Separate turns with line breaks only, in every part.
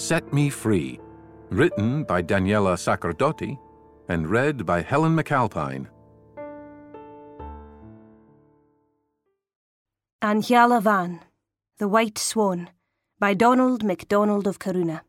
Set Me Free, written by Daniela Sacerdoti and read by Helen McAlpine.
Angela Van, The White Swan, by Donald MacDonald of Corunna.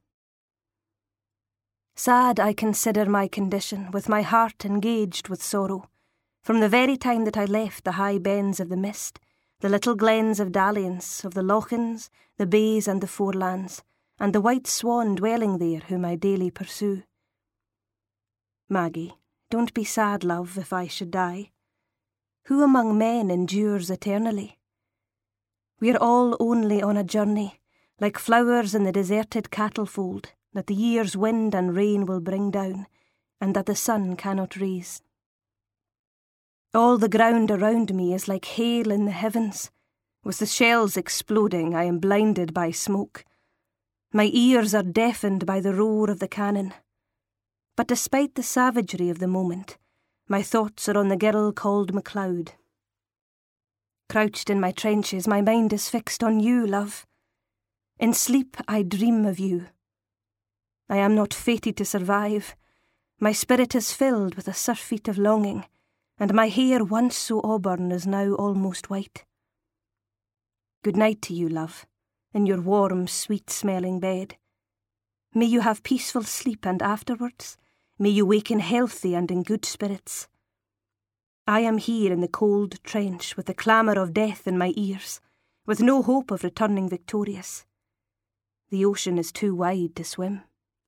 Sad I consider my condition, with my heart engaged with sorrow, from the very time that I left the high bens of the mist, the little glens of dalliance, of the lochans, the bays and the forelands, and the white swan dwelling there whom I daily pursue. Maggie, don't be sad, love, if I should die. Who among men endures eternally? We are all only on a journey, like flowers in the deserted cattle-fold, that the year's wind and rain will bring down, and that the sun cannot raise. All the ground around me is like hail in the heavens. With the shells exploding, I am blinded by smoke. My ears are deafened by the roar of the cannon. But despite the savagery of the moment, my thoughts are on the girl called MacLeod. Crouched in my trenches, my mind is fixed on you, love. In sleep, I dream of you. I am not fated to survive. My spirit is filled with a surfeit of longing, and my hair, once so auburn, is now almost white. Good night to you, love, in your warm, sweet-smelling bed. May you have peaceful sleep, and afterwards, may you waken healthy and in good spirits. I am here in the cold trench, with the clamour of death in my ears, with no hope of returning victorious. The ocean is too wide to swim.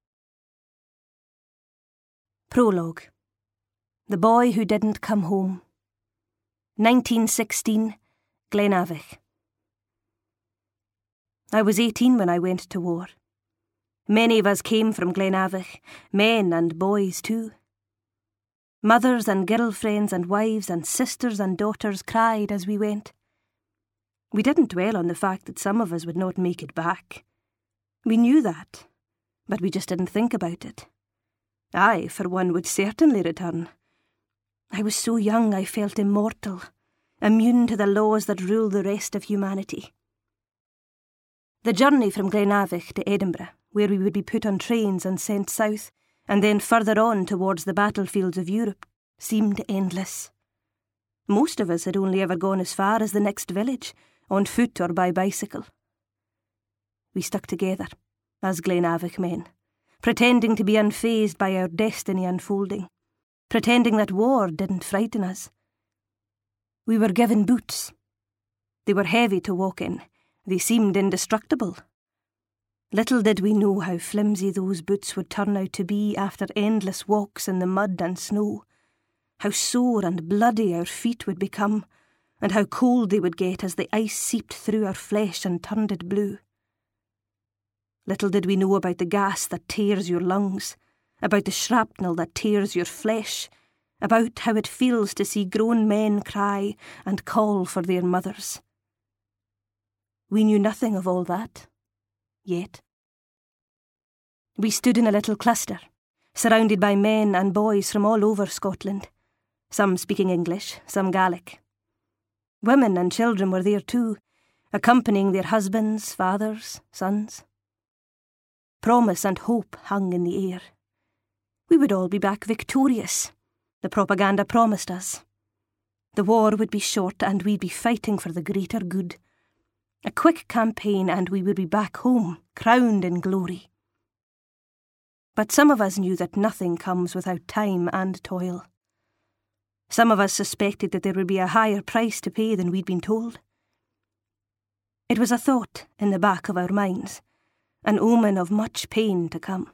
Prologue. The Boy Who Didn't Come Home. 1916, Glenavich. I was 18 when I went to war. Many of us came from Glenavich, men and boys too. Mothers and girlfriends and wives and sisters and daughters cried as we went. We didn't dwell on the fact that some of us would not make it back. We knew that, but we just didn't think about it. I, for one, would certainly return. I was so young I felt immortal, immune to the laws that rule the rest of humanity. The journey from Glenavich to Edinburgh, where we would be put on trains and sent south, and then further on towards the battlefields of Europe, seemed endless. Most of us had only ever gone as far as the next village, on foot or by bicycle. We stuck together, as Glenavich men, pretending to be unfazed by our destiny unfolding, pretending that war didn't frighten us. We were given boots. They were heavy to walk in. They seemed indestructible. Little did we know how flimsy those boots would turn out to be after endless walks in the mud and snow, how sore and bloody our feet would become, and how cold they would get as the ice seeped through our flesh and turned it blue. Little did we know about the gas that tears your lungs, about the shrapnel that tears your flesh, about how it feels to see grown men cry and call for their mothers. We knew nothing of all that, yet. We stood in a little cluster, surrounded by men and boys from all over Scotland, some speaking English, some Gaelic. Women and children were there too, accompanying their husbands, fathers, sons. Promise and hope hung in the air. We would all be back victorious. The propaganda promised us. The war would be short and we'd be fighting for the greater good. A quick campaign and we would be back home, crowned in glory. But some of us knew that nothing comes without time and toil. Some of us suspected that there would be a higher price to pay than we'd been told. It was a thought in the back of our minds, an omen of much pain to come.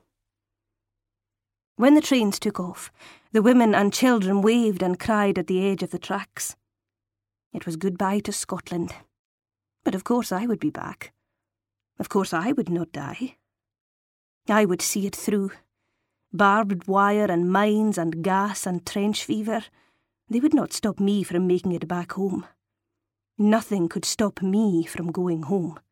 When the trains took off, the women and children waved and cried at the edge of the tracks. It was goodbye to Scotland. But of course I would be back. Of course I would not die. I would see it through. Barbed wire and mines and gas and trench fever, they would not stop me from making it back home. Nothing could stop me from going home.